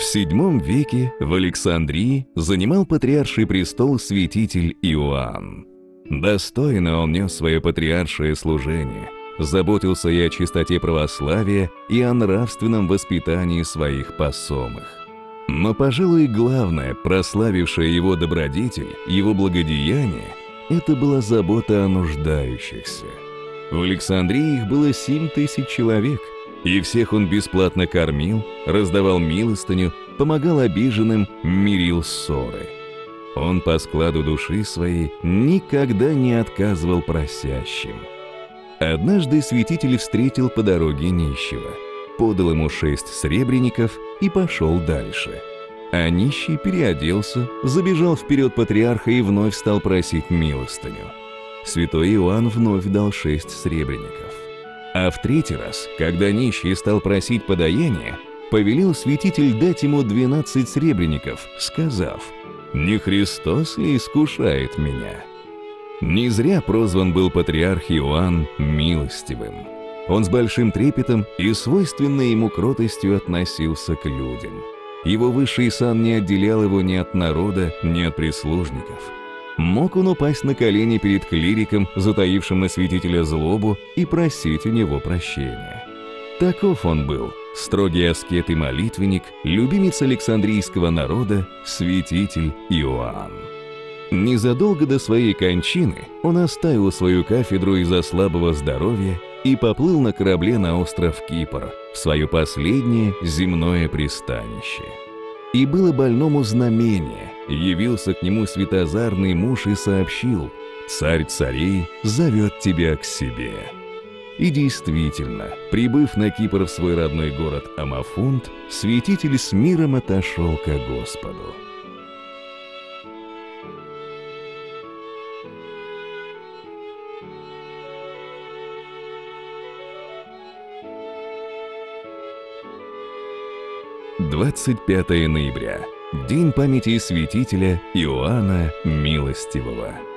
VII веке в Александрии занимал патриарший престол святитель Иоанн. Достойно он нес свое патриаршее служение, заботился и о чистоте православия, и о нравственном воспитании своих посомых. Но, пожалуй, главное, прославившее его добродетель, его благодеяние, это была забота о нуждающихся. В Александрии их было 7000 человек, и всех он бесплатно кормил, раздавал милостыню, помогал обиженным, мирил ссоры. Он по складу души своей никогда не отказывал просящим. Однажды святитель встретил по дороге нищего, подал ему 6 сребреников и пошел дальше. А нищий переоделся, забежал вперед патриарха и вновь стал просить милостыню. Святой Иоанн вновь дал 6 сребреников. А в 3-й раз, когда нищий стал просить подаяния, повелел святитель дать ему 12 сребреников, сказав: «Не Христос ли искушает меня?» Не зря прозван был патриарх Иоанн милостивым. Он с большим трепетом и свойственной ему кротостью относился к людям. Его высший сан не отделял его ни от народа, ни от прислужников. Мог он упасть на колени перед клириком, затаившим на святителя злобу, и просить у него прощения. Таков он был, строгий аскет и молитвенник, любимец Александрийского народа, святитель Иоанн. Незадолго до своей кончины он оставил свою кафедру из-за слабого здоровья и поплыл на корабле на остров Кипр, в свое последнее земное пристанище. И было больному знамение, явился к нему светозарный муж и сообщил: «Царь царей зовет тебя к себе». И действительно, прибыв на Кипр в свой родной город Амафунт, святитель с миром отошел ко Господу. — 25 ноября. День памяти святителя Иоанна Милостивого.